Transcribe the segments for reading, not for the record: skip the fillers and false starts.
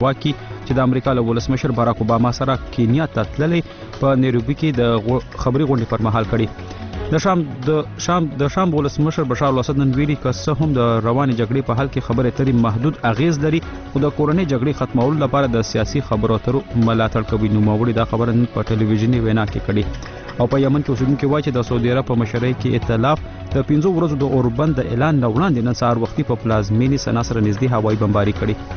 واکي چې د امریکا له ولسمشر باراک اوباما سره کینیا ته تللی په نیروبي کې د خبري غونډې پر مهال کړي. د شام ولسمشر بشار الاسد نن ویلي که څه هم د روانې جګړې په حل کې خبرې اترې محدود اغیز لري خو د کورنۍ جګړې ختمولو لپاره د سیاسي خبرو اترو ملاتړ کوي. نوموړي دا خبره نن په ټلویزیوني وینا کې کړې او په یمن کې اوسېدونکي وایي چې د سعودي عرب په مشرۍ کې ائتلاف د 15 ورځو د اوربند د اعلان نه وړاندې نن سهار وختي په پلازمینې سنا سره نږدې هوایي بمباري کړې.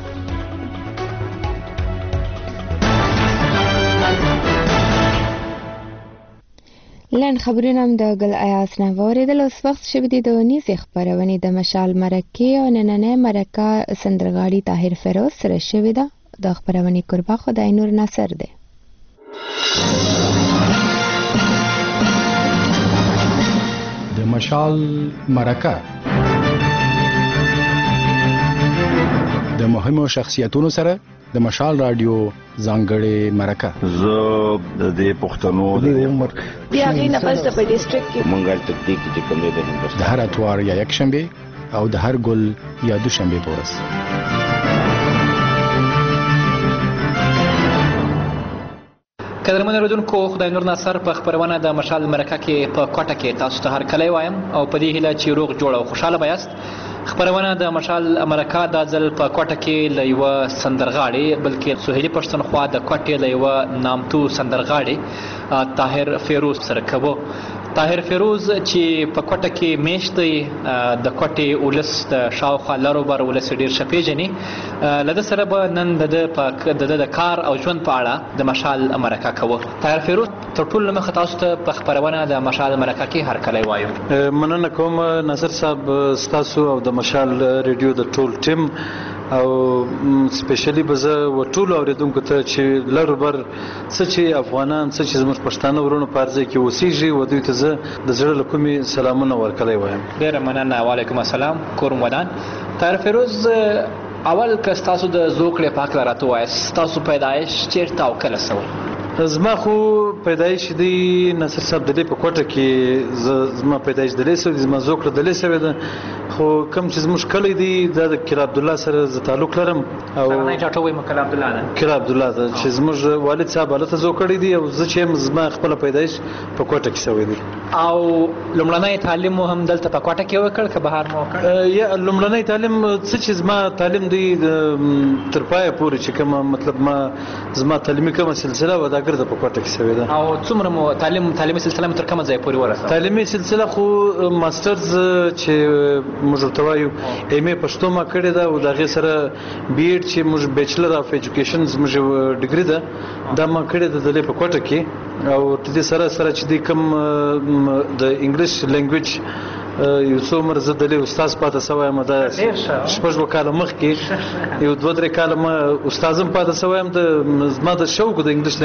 لنډ خبرونه هم د ګل ایاز نه واوریدل. اوس وخت شوی دی د نیوزې خپرونې د مشال مرکې او نننۍ مرکه سندرغاړي طاهر فیروز سره شوې ده. د خپرونې قربا خدای نور ناصر دی. د مشال مرکه د مهمو شخصیتونو سره د مشال رادیو ځانګړې مرکه. زه د دې پښتنو د عمر بیا غي نه پس په ډیسټریکټ کې مونږه تکتیک چې کوم دی د د هر اتوار یا یک شنبه او د هر ګل یا دوشنبه پورس. قدرمن اوریدونکو خدای نور ناصر په خبرونه د مشال مرکه کې په کوټه کې تاسو ته هر کله وایم او په دې هیله چې روغ جوړ او خوشاله بایاست. خبرونه د مشال مرکه د ځل په کوټه کې له یو سندرغاړي بلکې سهیلی پښتونخوا د کوټې له یو نامتو سندرغاړي طاهر فیروز سره کوو. طاهر فیروز چې په کوټه کې میشت دی د کوټې ولس د شاوخوا لرو بر ولس ډیر شپېژني. لده سره به نن د کار او ژوند په اړه د مشال مرکه کوو. طاهر فیروز تر ټولو مخه تاسو ته په خبرونه د مشال مرکه کې هر کله وایم. مننه کوم ناصر صاحب ستاسو او د مشال ریډیو د ټول ټیم او سپیشلی به زه و ټولو اوریدونکو ته چې لر بر څه چې افغانان څه چې زموږ پښتانه ورونو په ارزه کې اوسېږي و دوی ته زه د زړه له کومې سلامونه ورکړی وایم. ډېره مننه. وعلیکم السلام. کور ودان. طاهر فیروز اول که ستاسو د زوکړې په هکله راته ووایاست ستاسو پیدایش چېرته او کله سوی؟ زما خو پیدایش دی ناصر صاحب د دې په کوټه کې زما پیدایش دلې سوی زما زوکړه دلې سوی ده خو کوم چې زموږ کلی دی دا د کیر عبدالله سره زه تعلق لرم او سرنۍ ټاټو وایم کیر عبدالله ده کیر عبدالله ده چې زموږ والد صاحب هلته زوکړی دی او زه چې زما خپله پیدایش په کوټه کې سوی دی. او لومړنی تعلیم مو هم دلته په کوټه کې وکړ که بهر مو وکړ؟ یا لومړنی تعلیم څه چې زما تعلیم دی تر پایه پورې چې کومه مطلب زما تعلیمي کومه سلسله وه دا ګرده په کوټه کې سوې ده. او څومره مو تعلیمي سلسله مو تر کومه ځای پورې ورسوه؟ تعلیمي سلسله خو ماسټرز چې موږ ورته وایو ایم ای پښتو ما کړې ده او د هغې سره بي ایډ چې موږ بیچلر اف ایجوکیشن زموږ ډګري ده دا ما کړې ده دلې په کوټه کې او د دې سره سره چې دی کوم د انګلیش لینګویج یو څو عمر زه دلې استاد پاته سوی یم دا شپږ کاله مخکې یو 2-3 کاله ما استاد هم پاته سوی یم زما د شوق د انګلیش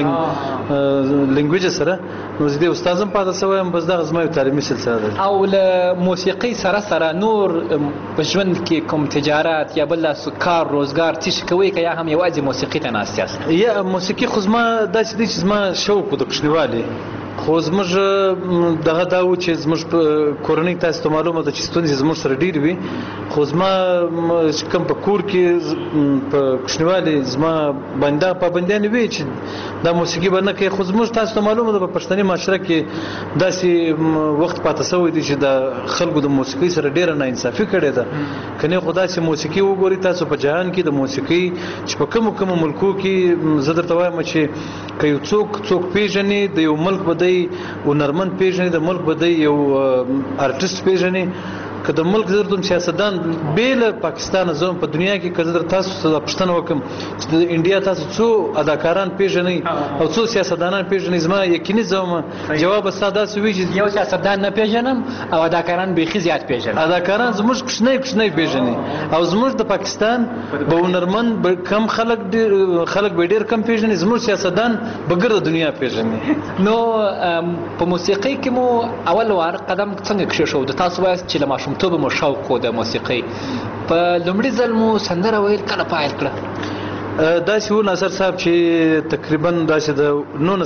لینګویج سره نو زه د استاد هم پاته سوی یم بس دغه زما یو تعلیمي سلسله ده. او له موسیقۍ سره سره نور په ژوند کې کوم تجارت یا بل کار روزګار څه کوئ که یا هم یوازې موسیقي ته ناست یاست؟ یا موسیقي خو زما داسې دی چې زما شوق د کوچنیوالي خو زموږ دغه دا و چې زموږ کورنۍ تاسو ته معلومه ده چې ستونزې زموږ سره ډېرې وي خو زما چې کوم په کور کې په کوچنیوالي زما باندې دغه پابندیانې وي چې دا موسیقي به نه کوي خو زموږ تاسو ته معلومه ده په پښتني معاشره کې داسې وخت پاته سوی دی چې د خلکو د موسیقۍ سره ډېره ناانصافي کړې ده که نه خو داسې موسیقي وګورئ تاسو په جهان کې د موسیقۍ چې په کومو ملکو کې زه درته وایم چې که یو څوک پیژني د یو ملک به هنرمند پیژني د ملک به یو ارټیسټ پیژني که د ملک زه درته سیاستدان بې له پاکستانه زه په دنیا کې که زه در تاسو ته پوښتنه وکړم چې د انډیا تاسو څو اداکاران پیژنئ او څو سیاستدانان پیژنئ زما یقیني ځوم جواب به ستا داسې وي چې یو سیاستدان نه پیژنم او اداکاران بیخي زیات پیژنم. اداکاران زموږ کوچنی پیژني او زموږ د پاکستان به هنرمند کم خلک به ډېر کم پیژني زموږ سیاستدان به ګرده دنیا پیژني. نو په موسیقۍ کې مو اول وار قدم څنګه کېښود؟ تاسو وایاست چې له ماشومتوبه مو شوق و د موسیقۍ په لومړي ځل مو سندره ویل کله پیل کړه؟ داسې و ناصر صاحب چې تقریبا داسې د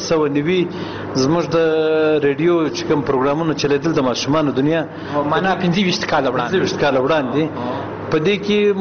1990 زموږ د ریډیو چې کوم پروګرامونه چلیدل د ماشومانو دنیا معنا 25 کاله وړاندې په دې کې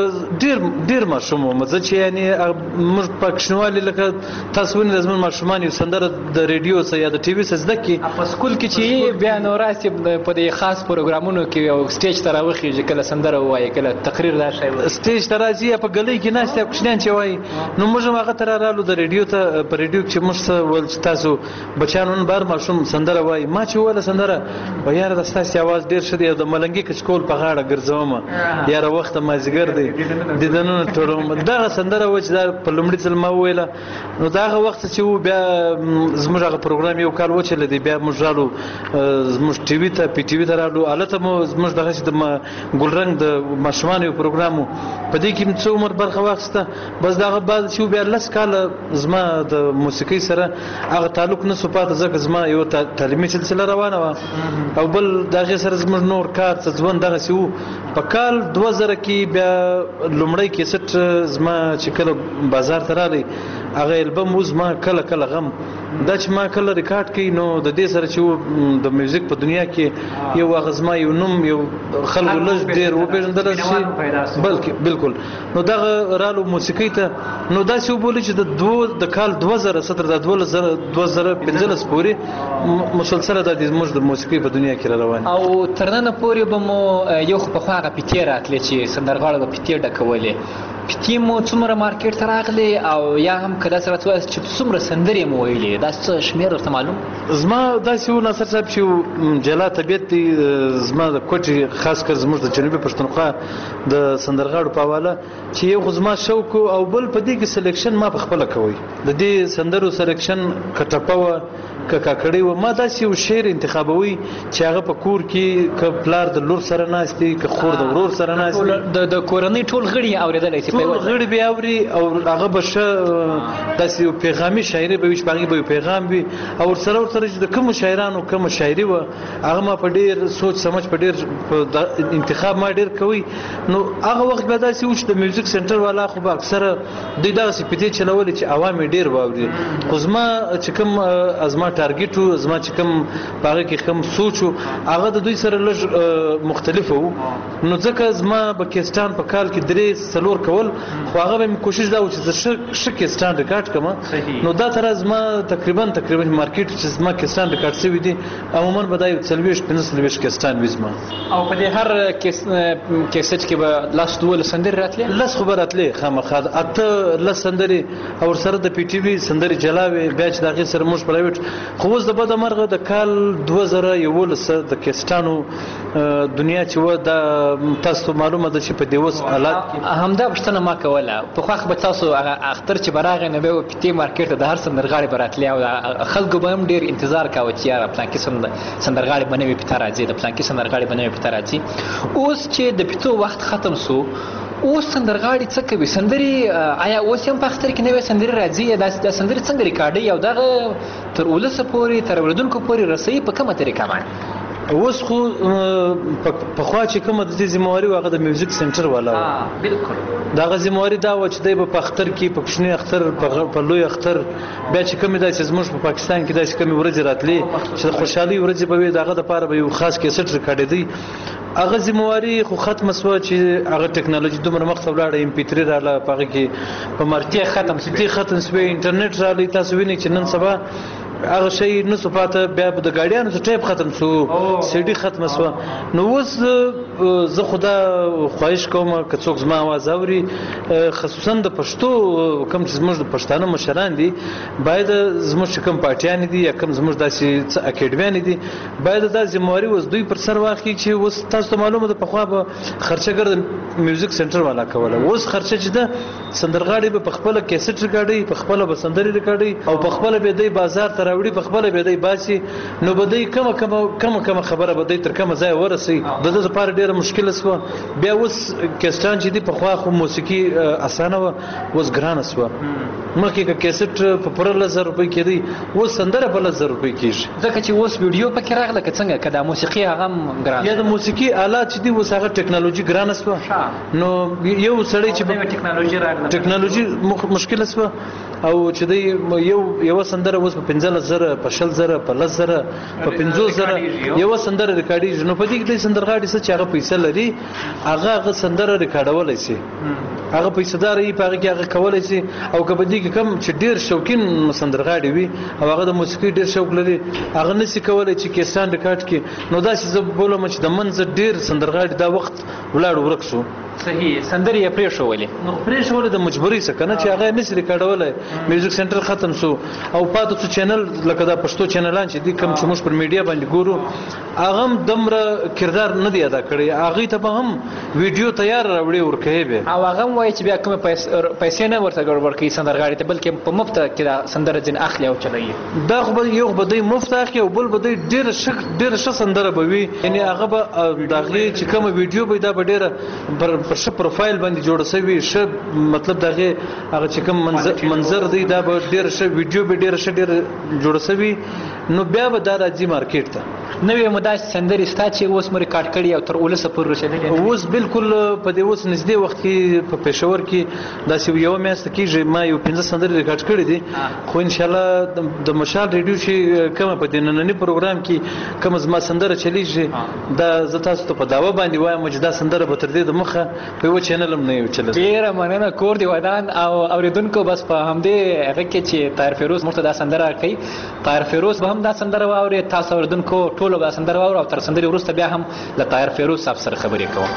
موږ ډیر ماشوم وو مزه چې یعنی موږ په کښنوالي لکه تاسو ونی لازم ماشومان یو سندره د ریډیو سره یا د ټي وي سره زده کی په سکول کې چې بیا نو راسي په دې خاص پروګرامونو کې یو سټیج ته راوخیږي کله سندره وایي کله تقریر دا شی سټیج ته راځي په غلۍ کې ناشته کوښنان چې وایي نو موږ هغه تر رالو د ریډیو ته په ریډیو کې موږ ول تاسو بچانو بار ماشوم سندره وایي ما چې ولا سندره و یاره د ستاسو आवाज ډیر ښه دی د ملنګي کچکول په غاړه ګرځوم یاره وخت ما زیګر دی د دنو ټولو دا سندره و چې دا په لومړي ځل ما ویله نو دا هغه وخت چې بیا زموږ هغه پروګرام یو کال وچل دی بیا موږ رالو زموږ ټي وي ته پی ټي وي ته رالو الته مو زموږ دغه چې د ګلرنګ د ماشومان یو پروګرام په دې کې څو عمر برخه واخسته بس دغه بعد چې بیا لس کال زما د موسیقي سره هغه تعلق نه سپاته ځکه زما یو تعلیمي سلسله روانه و او بل دغه سره زموږ نور کار څه ځوان دغه سیو په کال 2000 کې بیا لومړی کیسټ زما چې کله بازار ته راغی هغه البم اوس ما کله غم دا چې ما کله ریکارډ کړي نو د دې سره چې د میوزیک په دنیا کې یو غزما یو نوم یو خلکو لږ ډیر وپېژندل شي بلکې بالکل نو دا رالو موسیقي ته نو دا څه وبولي چې د کال 2017 د 2015 پورې مسلسل د موږ د موسیقي په دنیا کې روان او ترنه پورې به مو یو په خواغه پیټي راتلې چې سندرغاړو به پیټي ډکولې پیټي مو څومره مارکیټ ته راغلی او یا هم کله سره چې څومره سندرې مو ویلې دا څه شمیر ورته معلوم زما داسې و ناصر صاحب چې جلا طبیعت دی زما د کوټې خاص کر زموږ د جنوبي پښتونخوا د سندرغاړو په حواله چې یو خو زما شوق او بل په دې کې سلیکشن ما په خپله کوي د دې سندرو سلیکشن کټپه وه که کاکړی و ما داسې یو شعر انتخابوي چې هغه په کور کې که پلار د لور سره ناست دی که خور د ورور سره ناست دی د کورنۍ ټول غړي اورېدلی شي ټول غړي به اوري او هغه به ښه داسې یو پیغامي شاعري به وي چې په هغې به یو پیغام وي او ورسره چې د کومو شاعرانو کومه شاعري وه هغه ما په ډېر سوچ سمج په ډېر انتخاب ما ډېر کوي نو هغه وخت به داسې و چې د میوزیک سنټر والا خو به اکثره دوی دغسې پیتې چلولې چې عوام یې ډېر واوري خو زما چې کوم ازما ټارګیټ و زما چې کوم په هغه کې کوم سوچ و هغه د دوی سره لږ مختلف و نو ځکه زما به کیسټان په کال کې 3-4 کول خو هغه به مې کوشش دا و چې زه ښه کیسټان ریکارډ کړم نو دا تر زما تقریبا مارکیټ چې زما کیسټان ریکارډ شوي دي عموما به دا یو 40-45 کیسټان وي زما او په دې هر کیسټ کې به 10-12 سندرې راتلې 10 خو به راتلې خامخا 8-10 سندرې او سره د پی ټي وي سندرې جلا وي بیا چې د هغې سره موږ پرایویټ خو اوس د بده مرغه د کال 2011 د کیسټانو دنیا چې و دا تاسو ته معلومه ده چې په دې اوس حالات همدا پوښتنه ما کوله پخوا خو به تاسو هغه اختر چې به راغی نو به پیټي مارکیټ ته د هر سندرغاړي به راتلې او خلکو به هم ډېر انتظار کاوه چې یاره پلانکي سندرغاړي به نوې پیټه راځي د پلانکي سندرغاړي به نوې پیټه راځي اوس چې د پیټو وخت ختم سو اوس سندرغاړي څه کوي سندرې آیا اوس هم په اختر کې نوې سندرې راځي یا دا سندرې څنګه ریکارډي او دغه تر ولسه پورې تر اوریدونکو پورې رسوي په کومه طریقه باندې اوس خو پخوا چې کومه د دې ذمہواري هغه د میوزیک سنټر والا و بالکل دغه ذمہواري دا و چې دی په اختر کې په کوچني اختر په لوی اختر بیا چې کومې داسې زموږ په پاکستان کې داسې کومې ورځې راتلې چې د خوشحالۍ ورځې به وي د هغه دپاره به یو خاص کیسټ ریکارډېدی هغه ذمہواري خو ختمه سوه چې هغه ټکنالوژي دومره مخته ولاړه MP3 راغله په هغه کې په مارکیټ ختم سوی انټرنیټ راغلی تاسو وینئ چې نن سبا هغه شی نه صفاته بیا د گاډیانو څخه ټیپ ختم شو سی ډي ختم شو نو اوس زه خدا خواهش کوم که څوک زما आवाज اوري خصوصا د پښتو کوم چې زموږ د پښتانه مشران دي باید زموږ کوم پارټیان دي یا کوم زموږ داسې اکیډمیان دي باید د ذمہواري اوس دوی پر سر واخلي چې اوس تاسو ته معلومه ده پخوا به خرچه ګرد میوزیک سنټر والا کوله اوس خرچه چې ده سندرغاړي به په خپل کیسټ ریکارډي په خپل به سندري ریکارډي او په خپل به دی بازار ته راوړي په خپل به دی باسي نو به دی کومه خبره به دی تر کومه ځای ورسي د دې لپاره ډیره مشکله شوه بیا اوس کیسټان چې دی په خوا خو موسیقي اسانه وه اوس ګرانه شوه مخکې که کیسټ په پوره 1000 روپۍ کېدی اوس سندره په 1000 روپۍ کېږي ځکه چې اوس ویډیو پکې راغله که څنګه که دا موسیقي هغه هم ګرانه یا د موسیقي آلات چې دی اوس هغه ټکنالوژي ګرانه شوه نو یو سړی چې ټکنالوژي مشکله شوه او چې دی یو سندره اوس په 15000 په 10000 په 10000 په 50000 یو سندره ریکارډیږي نو په دې کې د سندرغاړي څه چې هغه پیسې لري هغه سندره ریکارډولای شي هغه پیسېدار یې په هغه کې هغه کولی شي او که په دې کې کم چې ډېر شوقین سندرغاړي وي او هغه د موسیقۍ ډېر شوق لري هغه نشي کولی چې کیسټان ریکارډ کړي نو داسې زه بولم چې د منځه ډېر سندرغاړي دا وخت ولاړ ورک شو صحیح سندرې یې پرېښولې نو پرېښولې د مجبورۍ څخه که نه چې هغه یې نشي ریکارډولی میوزیک سنټر ختم شو او پاتې څو چینل لکه دا پښتو چینلان چې دي کوم چې موږ پر میډیا باندې ګورو هغه هم دومره کردار نه دی ادا کړی هغوی ته به هم ویډیو تیار راوړې ورکوي به او هغه هم وایي چې بیا کومې پیسې نه ورته ورکوي سندرغاړي ته بلکې په مفته کې دا سندره ځینې اخلي او چلوي دا خو به یو به دوی مفت اخلي او بل به دوی ډېره ښه سندره به وي یعنې هغه به د هغې چې کومه ویډیو به دا به ډېره پر ښه پروفایل باندې جوړه شوي ښه مطلب د هغې هغه چې کوم منظر دی دا به ډېره ښه ویډیو به ډېره ښه ډېره جوړه شوي نو بیا به دا راځي مارکیټ ته نوې مو داسې سندرې شته چې اوس مو ریکارډ کړي او تر ولسه پورې رسېدلې اوس بالکل په دې اوس نږدې وخت کې په پېښور کې داسې یوه میاشته کېږي ما یو 15 سندرې ریکارډ کړي دي خو انشاءالله د مشال ریډیو چې کومه په دې ننني پروګرام کې کومه زما سندره چلیږي دا زه تاسو ته په دعوه باندې وایم چې دا سندره به تر دې د مخه په یوه چینل هم نه وي چلېدلې ډېره مننه کور دې ودان او اورېدونکو بس په همدې هغه کې چې طاهر فیروز موږ ته دا سندره کوي طاهر فیروز به هم دا سندره واوري تاسو اورېدونکو ټولو به سندره واورو او تر سندرې وروسته بیا هم له طاهر فیروز صاحب سره خبرې کوم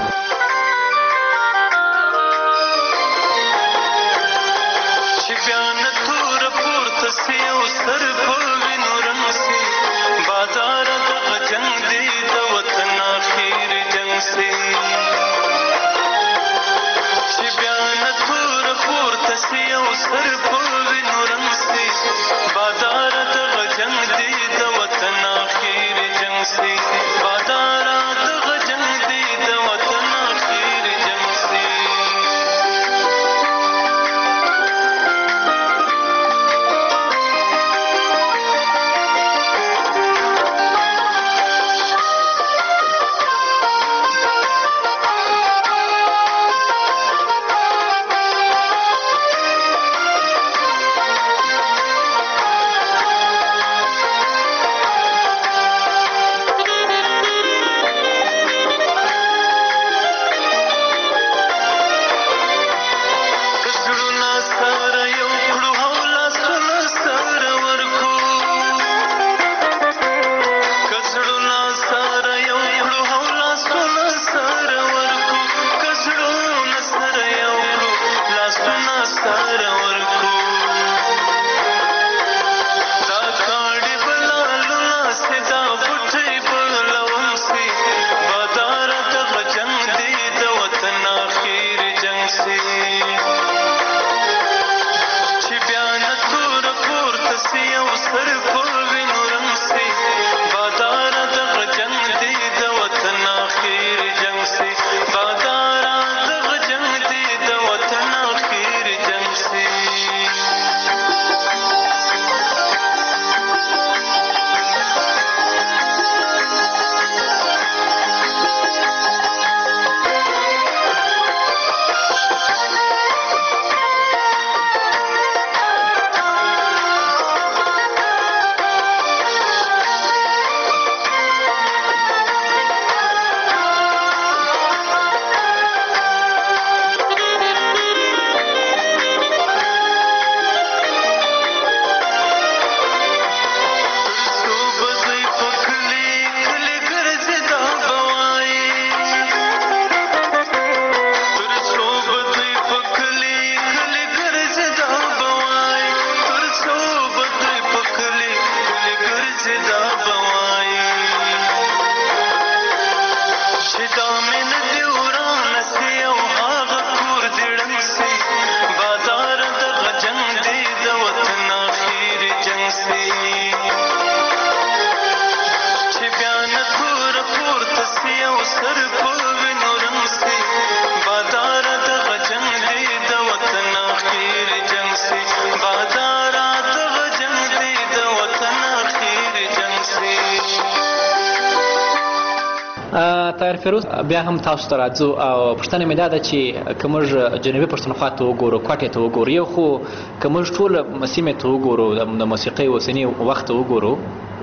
طاهر فیروز بیا هم تاسو ته راځو او پوښتنه مې دا ده چې که موږ جنوبي پښتونخوا ته وګورو کوټې ته وګورو یو خو که موږ ټوله سیمې ته وګورو د موسیقۍ اوسني وخت ته وګورو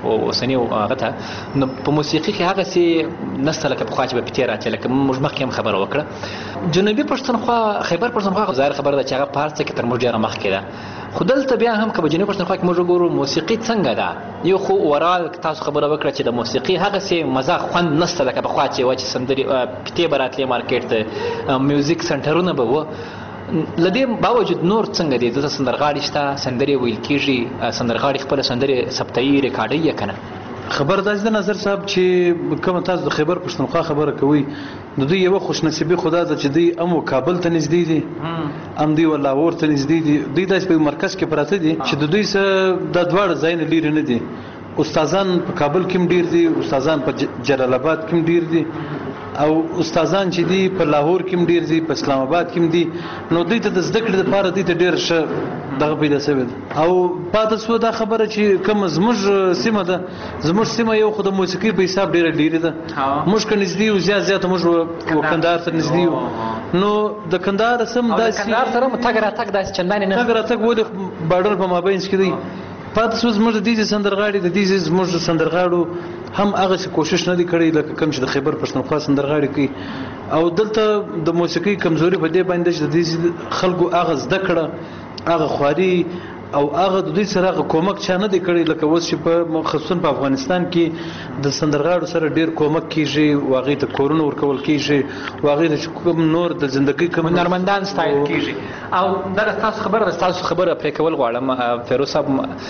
اوسنی هغه ته نو په موسیقي کې هغه سي نسته لکه پخوا چې به پتې راتلې لکه موږ مخکې هم خبره وکړه جنوبي پښتونخوا خیبر پښتونخوا ظاهر خبره ده چې هغه په هر څه کې تر موږ ډېره مخکې ده خو دلته بیا هم که په جنوبي پښتونخوا کې موږ وګورو موسیقي څنګه ده یو خو اورال تاسو خبره وکړه چې د موسیقي هغسې مزه خوند نشته لکه پخوا چې وه چې سندرې پتې به راتلې مارکېټ ته میوزیک سنټرونه به وه له دې باوجود نور څنګه دی دلته سندرغاړي شته سندرې ویل کېږي سندرغاړي خپله سندرې ثبتوي ریکارډوي یا که نه خبر داسې د نظر صاحب چې کومه تاسو د خیبر پښتونخوا خبره کوئ د دوی یوه خوشنصیبي خدا ده چې دوی هم کابل ته نږدې دي هم دوی لاهور ته نږدې دي دوی داسې په مرکز کې پراته دي چې د دوی څه دا دواړه ځایونه لرې نه دي استادان په کابل کې هم ډېر دي استادان په جلال آباد کې هم ډېر دي او استادان چې دي په لاهور کې هم ډېر دي په اسلام آباد کې هم دي نو دوی ته د زده کړې لپاره دوی ته ډېر ښه دغه پیدا شوی ده او پاتې شوه دا خبره چې کومه زموږ سیمه ده زموږ سیمه یو خو د موسیقي په حساب ډېره لرې ده موږ که نږدې یو زیات موږ کندهار ته نږدې یو نو د کندهار سم داسې کندهار سره مو تګ راتګ داسې چندانې نه تګ راتګ ولې بارډر په مابینځ کې دی پاتې شوه زموږ د دې سندرغاړي د دې زموږ سندرغاړو هم هغسې کوشش نه دی کړی لکه کوم چې د خیبر پښتونخوا سندرغاړي کوي او دلته د موسیقي کمزوري په دې باندې چې د دې خلکو هغه زده کړه هغه خواري او هغه د دوی سره هغه کومک چا نه دی کړی لکه اوس چې په خصوصا په افغانستان کې د سندرغاړو سره ډېر کومک کیږي او هغې ته کورونه ورکول کیږي او هغې ته کوم نور د زندګۍ کوم هنرمندان ستایل کیږي او دغه ستاسو خبره پرې کول غواړم فیروز صاحب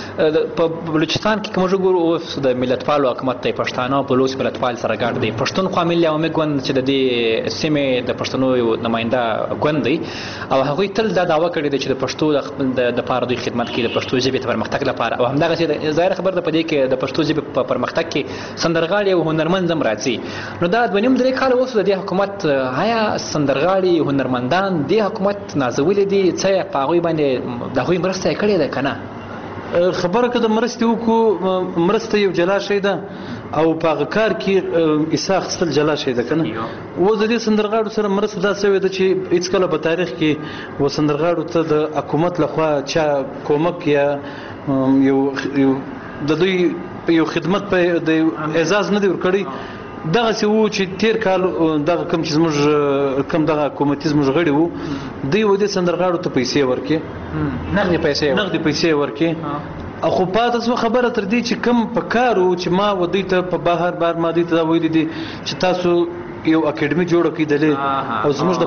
په بلوچستان کې که موږ وګورو اوس د ملتپالو حکومت دی پښتانه او بلوچ ملتپال سره ګډ دی پښتونخوا ملي عوامي ګوند چې د دې سیمې د پښتنو یو نماینده ګوند دی او هغوی تل دا دعوه کړې ده چې د پښتو دپاره دوی خدمت کې د پښتو ژبې ته پرمختګ لپاره او همدغسې ظاهره خبره ده په دې کې د پښتو ژبې په پرمختګ کې سندرغاړي او هنرمند هم راځي نو دا 2.5 کاله اوس د دې حکومت آیا سندرغاړي هنرمندان دې حکومت نازولي دي څه په هغوی باندې د هغوی مرسته یې کړې ده که نه خبره که د مرستې وکړو مرسته یو جلا شی ده او په هغه کار کې حصه اخیستل جلا شی ده که نه اوس د دې سندرغاړو سره مرسته دا شوې ده چې هېڅکله په تاریخ کې و سندرغاړو ته د حکومت لخوا چا کومک یا یو د دوی یو خدمت په د اعزاز نه دی ورکړی دغسې وو چې تېر کال دغه کوم چې زموږ کوم دغه حکومتي زموږ غړي وو دوی و دې سندرغاړو ته پیسې ورکړي نغدي پیسې ورکړي خو پاتې شوه خبره تر دې چې کوم په کار و چې ما و دوی ته په بار ما دوی ته دا ویلي دي چې تاسو یو اکیډمي جوړه کړئ دلې او زموږ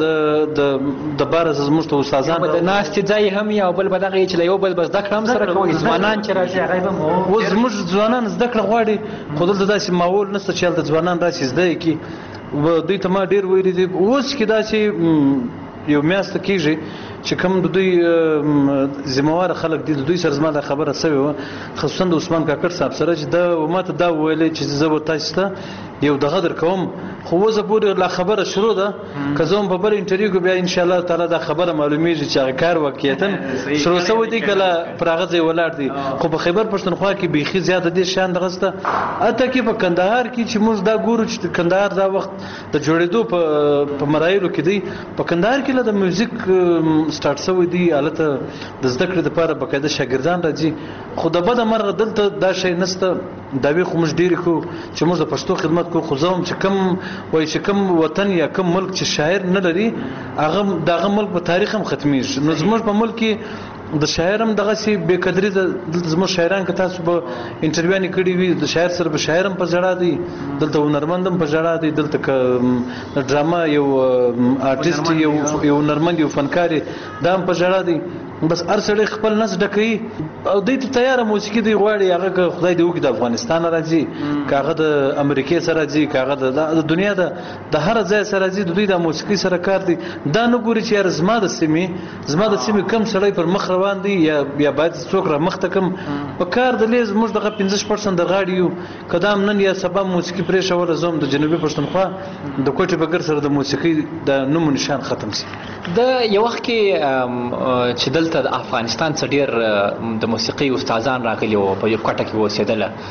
دپاره د باره زموږ ته استادان د ناستې ځای هم یا بل به دغه چې له یو بل به زده کړه هم سره کوي ځوانان چې راشي هغوی به اوس زموږ ځوانان زده کړه غواړي خو دلته داسې ماحول نشته چې هلته ځوانان راشي زده یې کړي دوی ته ما ډېر ویلي دي اوس کې داسې یو میاشته کېږي چې کوم د دوی ذمهواره خلک دي د دوی سره زما دا خبره شوې وه خصوصا د عثمان کاکړ صاحب سره چې دا ما ته دا وویلی چې زه به تاسو ته یو دغه در کوم خو اوسه پورې لا خبره شروع ده که زه هم په بل انټرویو کې بیا انشاءالله تعالی دا خبره معلومیږي چې هغه کار واقعیتا شروع شوی دی که لا پر هغه ځای ولاړ دی خو په خیبر پښتونخوا کې بیخي زیاته دې شیان دغه شته حتی کې په کندهار کې چې موږ دا ګورو چې کندهار دا وخت د جوړېدو په مراحلو کې دی په کندهار کې لا د میوزیک سټارټ شوی دی هلته د زده کړې دپاره باقاعده شاګردان راځي خو د بده مرغه دلته دا شی نشته دعوې خو موږ ډېرې کوو چې موږ د پښتو خدمت کوو خو زه هم چې کوم وایي چې کوم وطن یا کوم ملک چې شاعر نه لري هغه د هغه ملک په تاریخ هم ختمیږي نو زموږ په ملک کې د شاعر هم دغسې بې قدري ده دلته زموږ شاعران که تاسو به انټرویوانې کړي وي د شاعر سره به شاعر هم په ژړا دی دلته هنرمند هم په ژړا دی دلته که ډرامه یو آرټسټ یو هنرمند یو فنکار دا هم په ژړا دی بس هر سړی خپل نس ډکوي او دوی ته تیاره موسیقي دوی غواړي هغه که خدای دې وکړي د افغانستان راځي که هغه د امریکې سره راځي که هغه د دنیا د هر ځای سره راځي د دوی د موسیقي سره کار دی دا نه ګوري چې یاره زما د سیمې کم سړی پر مخ روان دی یا باید څوک را مخته کم په کار د لیز موږ دغه 15 سندرغاړي یو که دا هم نن یا سبا موسیقي پرېښوله زه هم د جنوبي پښتونخوا د کوټې بګر سره د موسیقي د نوم و نشان ختم شي د یو وخت کې چې دلته د افغانستان څخه ډېر د موسیقي استادان راغلي وو په یو کوټه کې اوسېدله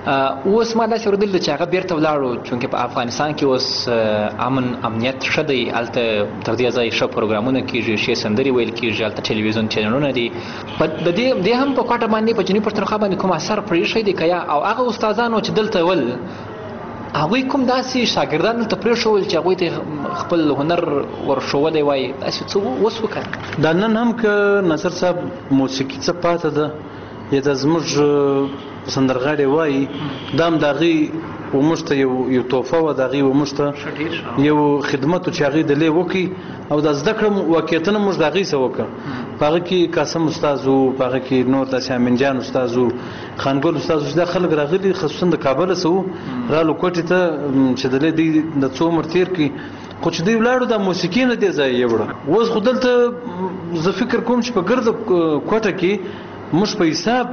اوس ما داسې اورېدل چې هغه بیرته ولاړو چونکې په افغانستان کې اوس امنیت ښه دی، هلته تر دې ځای ښه پروګرامونه کېږي، ښې سندرې ویل کېږي، هلته ټلویزیون چینلونه دي. د دې هم په کوټه باندې په جنوبي پښتونخوا باندې کوم اثر پرېښی دی که یا او هغه استادانو چې دلته ول هغوی کوم داسې شاګردان دلته پرېښول چې هغوی ته خپل هنر ورښولی وای، داسې څه اوس وکړه؟ دا نن هم که ناصر صاحب موسیقي څه پاته ده یا د زموږ سندرغاړي وایي دا هم د هغې وموږ ته یو تحفه وه، د هغې وموږ ته یو خدمت و چې هغې دلې وکړي او دا زده کړه واقعیتونه موږ د هغې څه وکړه. په هغه کې قاسم استاذ و، په هغه کې نور داسې امین جان استاذ و، خانګل استاذ و، چې دا خلک راغلي خصوصا د کابله څه و رالو کوټې ته چې دلې دوی د څو عمر تېر کړي، خو چې دوی ولاړو دا موسیقي نه دې ځای یوړه. اوس خو دلته زه فکر کوم چې په ګرده کوټه کې موږ په حساب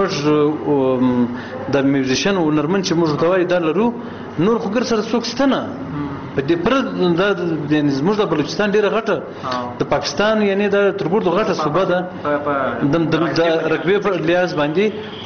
5-6 د میوزیشن او هنرمند چې موږ ورته وایو دا لرو، نور خو ګر سره څوک شته نه. په دې پر دا زموږ د بلوچستان ډېره غټه د پاکستان یعنې دا تر ګردو غټه صوبه ده د رقبې په لحاظ باندې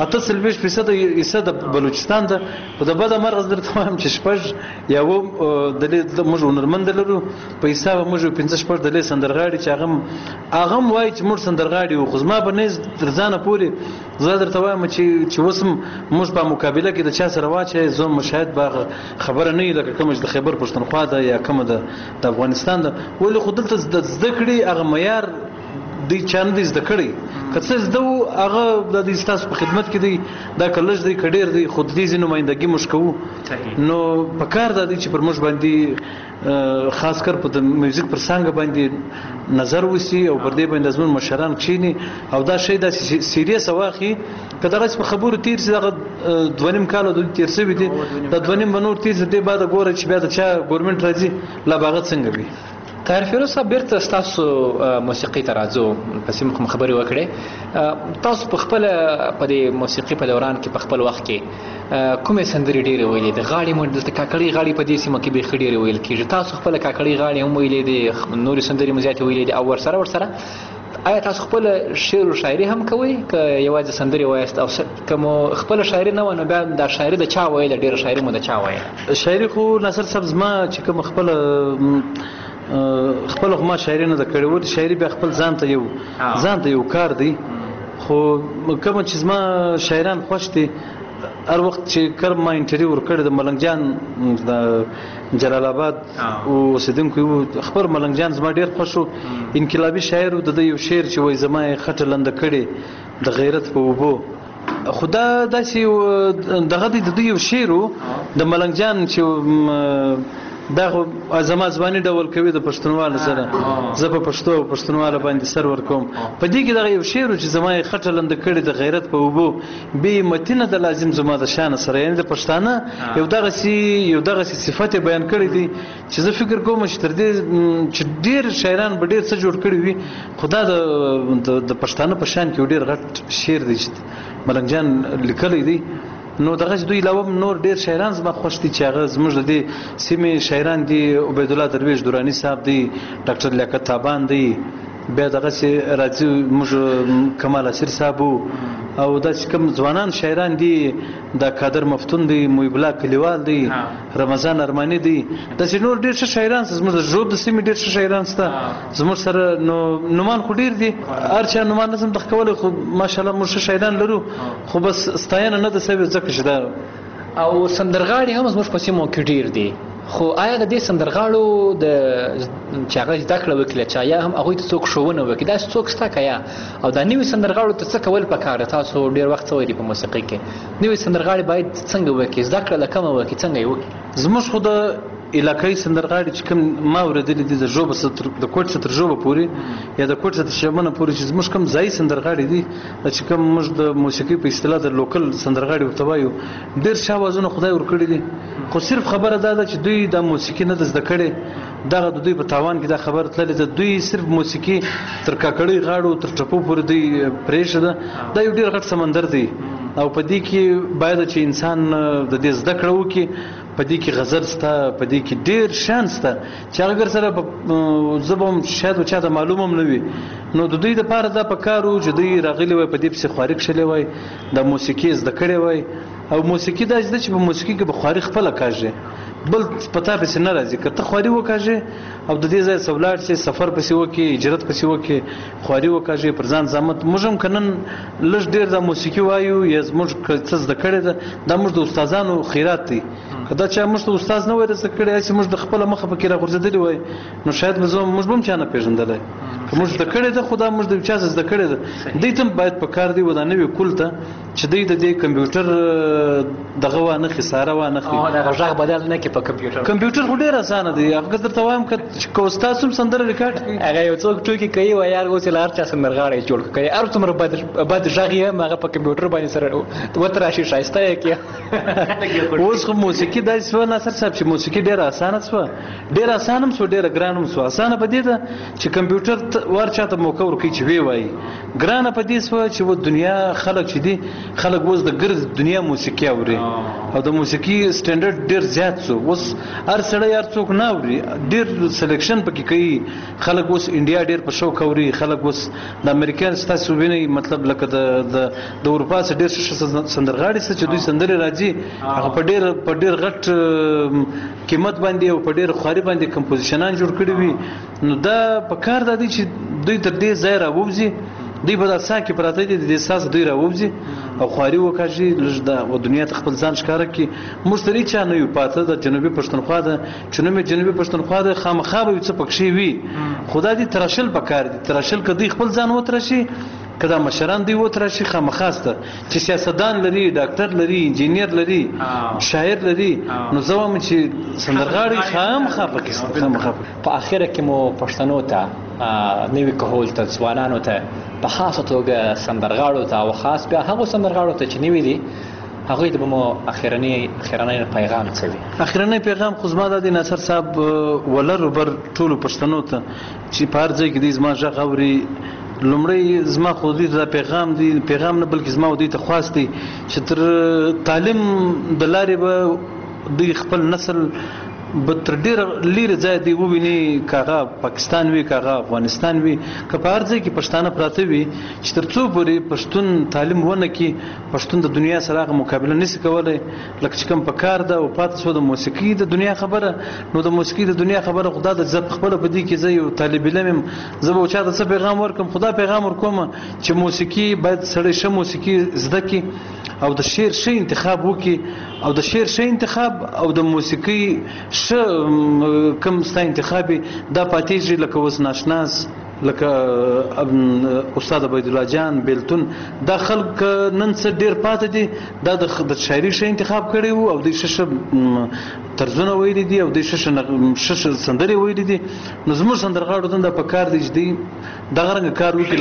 48% حصه د بلوچستان ده. خو د بده مرغه درته وایم چې 6 یا دلې موږ هنرمند لرو، په حساب موږ 5-6 دلې سندرغاړي چې هغه هم وایي چې موږ سندرغاړي وو. خو زما په نیز تر ځانه پورې زه درته وایم چې اوس هم موږ په مقابله کې د چا سره واچوې زه مشاهد به خبره نه وي لکه کومه چې د خیبر پښتونخوا ده یا کومه د افغانستان ده، ولې خو دلته د زده کړې هغه معیار دوی چا نه دی زده کړی. که څه زده وو هغه د دې ستاسو په خدمت کې دی، دا که لږ دی که ډېر دی، خو د دې ځینې نمایندګي موږ کوو. نو په کار دا دی چې پر موږ باندې خاص کر په د میوزیک پر څانګه باندې نظر وسی او پر دې باندې زموږ مشران کښېني او دا شی داسې سیریس واخلي. که دغسې په خبرو تېر شي دغه 2.5 کاله دوی تېر شوي دي، دا 2.5 به نور تېر شي، دې بعده ګوره چې بیا د چا ګورمنټ راځي لا به هغه څنګه وي. طاهر فیروز صاحب بیرته ستاسو موسیقي ته راځو، پسې موږ خبرې وکړې. تاسو په خپله په دې موسیقي په دوران کې په خپل وخت کې کومې سندرې ډېرې ویلې دي؟ غاړې مو دلته کاکړۍ غاړې په دې سیمه کې بیخي ډېرې ویل کېږي، تاسو خپله کاکړۍ غاړې هم ویلې دي، نورې سندرې مو زیاتې ویلې دي او ورسره آیا تاسو خپل شعر او شاعري هم کوئ که یوازې سندرې وایاست؟ او که مو خپل شاعري نه وه نو بیا دا شاعري د چا ویله؟ ډېره شاعري مو د چا ویله؟ شاعري خو ناصر صاحب زما چې کوم خپل خو ما شاعري نه ده کړې، ولې شاعري بیا خپل ځان ته یو کار دی. خو کومه چې زما شاعران خوښ دي هر وخت چې کله ما انټرویو ورکړی د ملنګ جان د جلال آباد اوسېدونکی و، خبر ملنګ جان زما ډېر خوښ و، انقلابي شاعر و. د ده یو شعر چې وایي زما یې خټه لنده کړې د غیرت په اوبو، خو دا داسې دغه دی د دوی یو شعر و د ملنګ جان چې دا خو زما ځواني ډول کوي د پښتونواله سره، زه په پښتو او پښتونواله باندې سر ورکوم. په دې کې دغه یو شعر چې زما یې خټه لنده کړې د غیرت په اوبو، بې متینه د لازم زما د شانه سره، یعنې د پښتانه یو دغسې صفت بیان کړی دی چې زه فکر کوم چې تر دې چې ډېر شاعران به ډېر څه جوړ کړي وي، خو دا د پښتانه په شان کې یو ډېر غټ شعر دی چې ملنګ جان لیکلی دی. نو دغه دوی علاوه نور ډېر شاعران زما خوښ دي چې هغه زموږ د دې سیمې شاعران دي. عبیدالله درویش دراني صاحب دی، ډاکټر لیاقت تابان دی، بیا دغسې راځي موږ کمال اسیر صاحب او داسې کوم ځوانان شاعران دي، دا قادر مفتون دی، محب الله کلیوال دی، رمضان ارماني دی، داسې نور ډېر ښه شاعران شته زموږ د ژوب د سیمې ډېر ښه شاعران شته زموږ سره. نو نومان خو ډېر دي، هر چا نومان نه شم دغه کولی، خو ماشاءالله موږ ښه شاعران لرو، خو بس ستاینه نه ده سوې ځکه چې دا او سندرغاړي هم زموږ په سیمو کې ډېر دي. خو آیا د دې سندرغاړو چې هغه زده کړه وکړي چې یا هم هغوی ته څوک ښوونه وکړي، داسې څوک شته که یا؟ او دا نوي سندرغاړو ته څه کول پکار ده؟ تاسو ډېر وخت څه ویلي په موسیقۍ کې نوي سندرغاړي باید څنګه وکړي، زده کړه له کومه وکړي، څنګه یې وکړي؟ زموږ خو د علاقایي سندرغاړي چې کوم ما اورېدلي دي د ژوبه د کوټ څخه تر ژوبه پورې یا د کوټ څخه تر شمنه پورې چې زموږ کوم ځایي سندرغاړي دي چې کوم موږ د موسیقۍ په اصطلاح د لوکل سندرغاړي ورته وایو، ډېر ښه اوازونه خدای ورکړي دي. خو صرف خبره دا ده چې دوی د موسیقي نه ده زده کړې، دغه د دوی په تاوان کې دا خبره تللې ده. دوی صرف موسیقي تر کاکړۍ غاړو تر ټپو پورې دوی پرېښوده، دا یو ډېر غټ سمندر دی او په دې کې باید چې انسان د دې زده کړه وکړي. په دې کې غزل شته، په دې کې ډېر شیان شته چې هغه ګر سره زه به هم شاید چا ته معلوم هم نه وي. نو د دوی دپاره دا په کار و چې دوی راغلي وای په دې پسې خواري کښلې وای، د موسیقي زده کړې وای او موسیقي دا چې په موسیقي کې به خواري خپله کاږي بل پتا پسې نه راځي که ته خواري وکاږې او د دې ځای سولاړ چې سفر پسې وکړي هجرت پسې وکړي خواري وکاږې پر ځان زحمت موږ هم که نن لږ ډېر د موسیقي وایو یا زموږ څه زده کړې ده دا موږ د استادانو خیرات دی که دا چا موږ ته استاد نه وای زده کړی هسې موږ د خپله مخه پکې راغورځېدلي وای نو شاید موږ به هم چا نه پېژندلی که موږ زده کړې ده خو دا موږ د یو چا زده کړې ده دوی ته هم باید په کار دی و دا نوي کول ته چې دوی د دې کمپیوټر دغه وانخلي ساره وانخلي دغه غږ بدل نه کړي په کمپیوټر خو ډېر اسانه دی هغه درته وایم که استاد هم سندره ریکارډ کړي هغه یو څوک ټوکې کوي وایي یار اوس یې له هر چا سندرغاړی جوړ کړي هر څومره بد غږ یې هم هغه په کمپیوټر باندې سره وتراشي ښایسته یې کړي اوس خو موسیقي داسې شوه ناصر صاحب چې موسیقي ډېره اسانه شوه ډېره اسانه هم شوه ډېره ګرانه هم شوه اسانه په دې ده چې کمپیوټر ور چاته موقع ورکوي چې ویې وایي ګرانه په دې شوه چې و دنیا خلک چې دي خلک اوس د ګرد دنیا موسیقي اوري او د موسیقي سټنډرډ ډېر زیات شو اوس هر سړی هر څوک نه اوري ډېر سلیکشن پکې کوي خلک اوس انډیا ډېر په شوق اوري خلک اوس د امریکا ستاسو وینئ مطلب لکه د اروپا څخه ډېر ښه سندرغاړي څه چې دوی سندرې راځي هغه په ډېر غټ قیمت باندې او په ډېر خواري باندې کمپوزیشنان جوړ کړي وي نو دا په کار دا دی چې دوی تر دې ځای راووځي دوی په دا سا کې پراته دي د دې ساس دوی راووځي او خواري وکړي لږ د دنیا ته خپل ځان ښکاره کړي موږ ترې چا نه یو پاته د جنوبي پښتونخوا ده چې نوم یې جنوبي پښتونخوا ده خامخا به یو څه پکښې وي خو دا دي تراشل پکار دي تراشل که دوی خپل ځان وتراشي که دا مشران دوی وتراشي خامخاسته چې سیاستدان لري ډاکټر لري انجینیر لري شاعر لري نو زه وایم چې سندرغاړي خامخا پکې په اخره کې مو پښتنو ته نوي کهول ته ځوانانو ته په خاصه توګه سندرغاړو ته او خاص بیا هغو سندرغاړو ته چې نوي دي هغوی ته به مو اخرنی پیغام څه وي اخرنی پیغام خو زما دا دی ناصر صاحب ولر وبر ټولو پښتنو ته چې په هر ځای کې دوی زما غږ اوري لومړی زما خو دوی ته دا پیغام دی پیغام نه بلکې زما دوی ته خواست دی چې تر تعلیم د لارې به دوی خپل نسل به تر ډېره لرې ځای دی وویني که هغه پاکستان وي که هغه افغانستان وي که په هر ځای کې پښتانه پراته وي چې تر څو پورې پښتون تعلیم ونه کړي پښتون د دنیا سره هغه مقابله نشي کولی لکه چې کوم په کار ده او پاتې شوه د موسیقي د دنیا خبره نو د موسیقي د دنیا خبره خو دا ده زه خپله په دې کې زه یو طالب علم یم زه به چا ته څه پیغام ورکړم خو دا پیغام ورکوم چې موسیقي باید سړی ښه موسیقي زده کړي او د شعر ښه انتخاب وکړي او د شعر ښه انتخاب او د موسیقي ښه کوم ستا انتخاب دا پاتېږي لکه اوس ناشناس لکه استاد عبیدالله جان بیلتون دا خلک نن څه ډېر پاتې دي دا د شاعري ښه انتخاب کړی وو او دوی ښه طرزونه ویلي دي او دوی ښه سندرې ویلي دي نو زموږ سندرغاړو ته دا په کار دی چې دوی دغه رنګه کار وکړي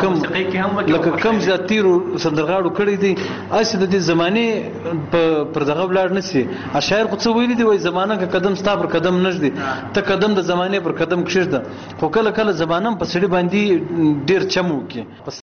لکه کم چې دا تېرو سندرغاړو کړی دی هسې د دې زمانې پر دغه ولاړ نه شي شاعر خو څه ویلي دي وایي زمانه که قدم ستا پر قدم نږدي ته قدم د زمانې پر قدم کښېږده خو کله کله زمانه هم په سړي باندې ډېر چم وکړي